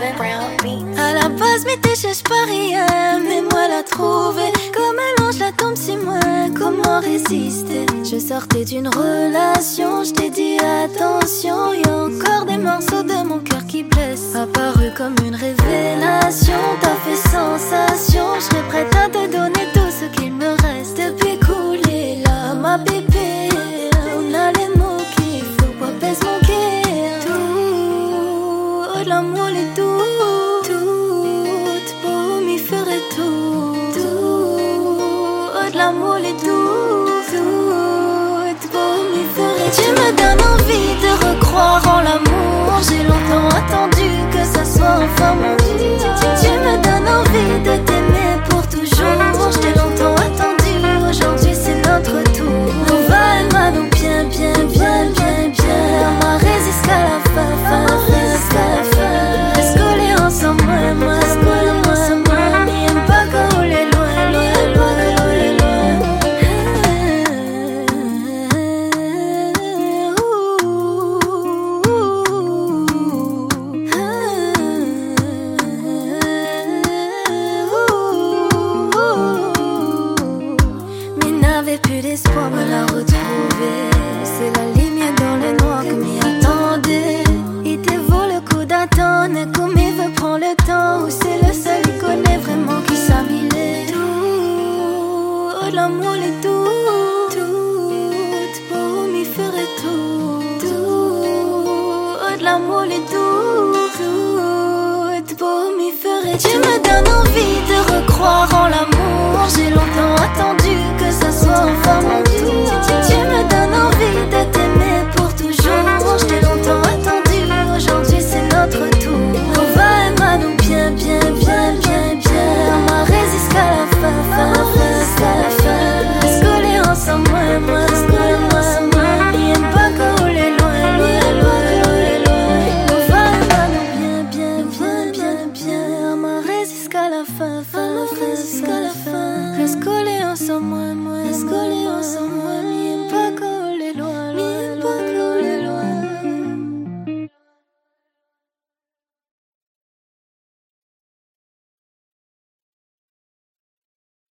À la base, mais t'es cherche pas rien, mais moi la trouver. Comme un ange, la tombe si moi, comment résister? Je sortais d'une relation, je t'ai dit attention. Y'a encore des morceaux de mon cœur qui blessent. Apparu comme une révélation, t'as fait sensation. Je serais prête à te donner tout ce qu'il me reste. Depuis couler là, ma bébé, on a les mots qu'il faut pas baisser mon cœur. Tout, l'amour est tout. L'amour est tout pour m'y faire. Tu me donnes envie de recroire en l'amour. J'ai longtemps attendu que ça soit enfin mon tour. Tu me donnes envie de t'aimer pour toujours. Je t'ai longtemps attendu, aujourd'hui c'est notre tour. On va et moi donc bien, bien, bien, bien, bien. On va résister jusqu'à la fin, jusqu'à la fin. Reste collés ensemble, moi, reste collés ensemble. N'aime pas quand on est loin, loin, loin. Plus d'espoir me la retrouver. C'est la lumière dans le noir que m'y attendait. Il te vaut le coup d'attendre. Comme il veut prendre le temps. Ou c'est le seul qui connaît vraiment qui s'amilait. Tout, l'amour est tout. Tout, pour m'y faire tout. Tout, l'amour est tout. Tout, pour m'y faire. Tu me donnes envie de recroire en l'amour. J'ai longtemps attendu que ça soit enfin mon